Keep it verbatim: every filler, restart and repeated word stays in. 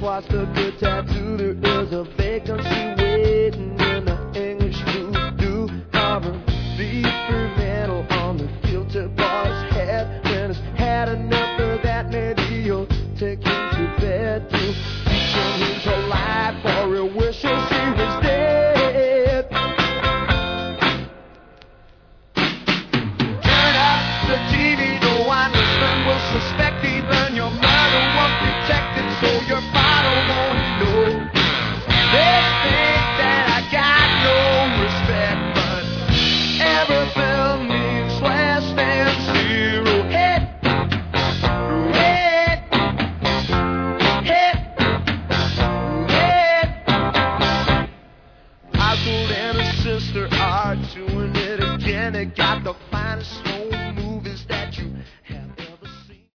what's the good tattoo? There is a vacancy waiting in the English voodoo. Carving beaver metal on the filter bar's head. When it's had enough of that, maybe you'll take him to bed to teach him he's alive, or he wishes he was dead. Turn up the T V, no one listening will suspect. Even your mother won't detect it, so your father won't know. They think that I got no respect, but everything needs less than zero. Hit, hit, hit, hit. Oswald and his sister are doing it again. They got the finest stone